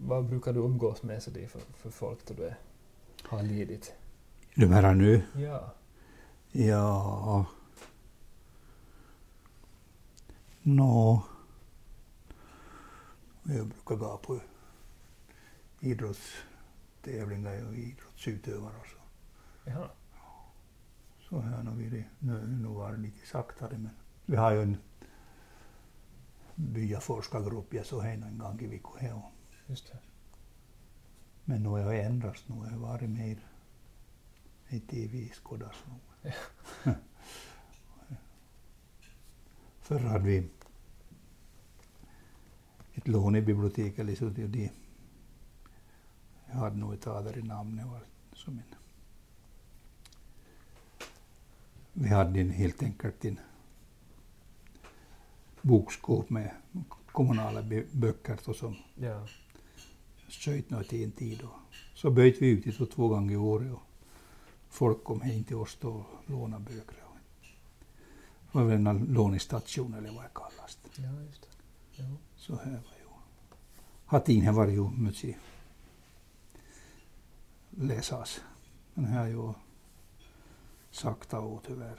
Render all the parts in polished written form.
vad brukar du umgås med så det för folk då du har lidit? De här nu? Ja. Ja. Jag brukar gå på idrottstävlingar och idrottsutövare och så. Jaha. Så här nu var det lite saktare, men vi har ju en byaforskargrupp, jag så här en gång i veckan. Just det. Men nu har jag ändrats, nu har jag varit mer i TV-skådas. Ja. Förr hade vi ett lån i biblioteket, eller så det. Jag hade nog ett ader i namnet som en. Vi hade helt enkelt en bokskåp med kommunala böcker och som sköt något i en tid. Och så bytte vi ut det 2 gånger i året och folk kom hem till oss och lånade böcker. Det var väl en lånestation eller vad det kallas. Ja, just det. Ja. Så här var ju. Hatin här var ju mycket läsas. Men här ju sakta och tyvärr.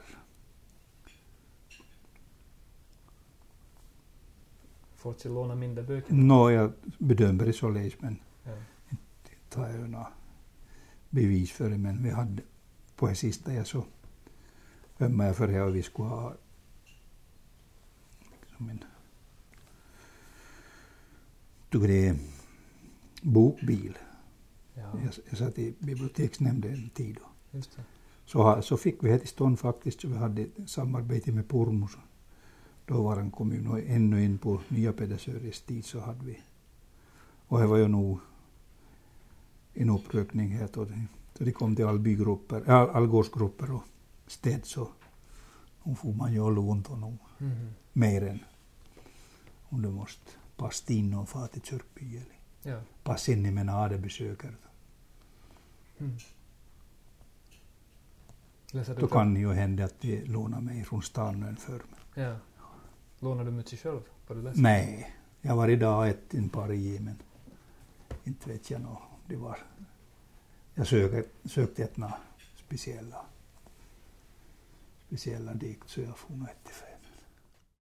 Folk ska låna mindre böcker? Jag bedömer det så läs, men inte tar jag några bevis för det. Men vi hade på det sista jag så ömmar jag för det och vi skulle ha liksom en bokbil. Ja. Jag satt i biblioteksnämnden en tid. Just det. Så fick vi här till stånd faktiskt. Så vi hade samarbete med Pormus. Då var en kommun och ännu in på nya Pedersöres tid så hade vi. Och det var ju nog en upprökning här då det kom till allgårdsgrupper och städ så nu får man ju lånt och nog mer än om du måste passa in och fara till kyrkby eller passa in i menade besökare. Då kan det ju hända att de lånar mig från stan en för mig. Ja. Lånar du mycket själv? Nej, jag var idag en par i, men inte vet jag nog. Det var. Jag sökte ett speciella dikt så jag får nog ett fel.